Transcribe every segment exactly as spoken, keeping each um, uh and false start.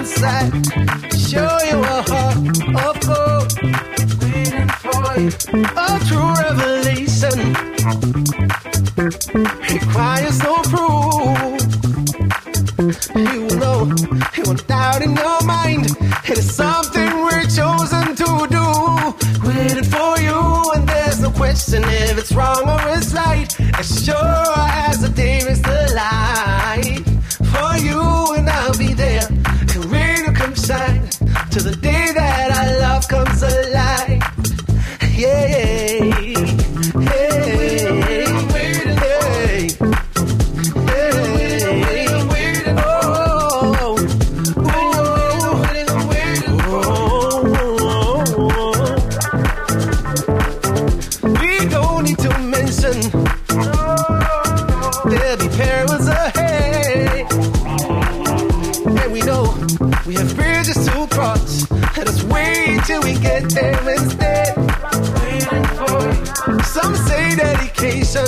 inside. Show you a heart of gold. Waiting for you. A true revelation requires no proof. You know, you want doubt in your mind. It is something we're chosen to do. Waiting for you, and there's no question if it's wrong or it's right. As sure as the day is the light. For you, and I'll be there. Till rain will come shine. Till the day that our love comes alive. Yeah, yeah, yeah. There'll be perils ahead, and we know we have bridges to cross. Let us wait till we get there instead. Waiting for you. Some say dedication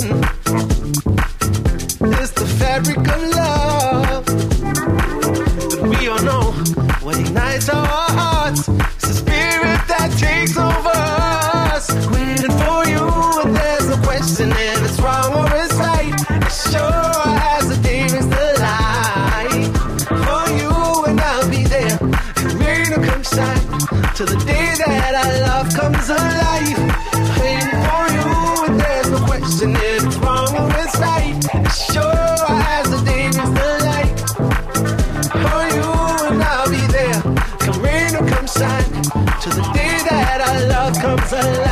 is the fabric of love, but we all know what ignites our hearts. It's the spirit that takes over us. Waiting for you, and there's no question if it's wrong or it's right. As sure as the day is the light. For you, and I'll be there. The rain will come shine till the day that our love comes alive. Waiting for you, and there's no question if it's wrong or it's right. As sure as the day is the light. For you, and I'll be there. The rain will come shine till the day that our love comes alive.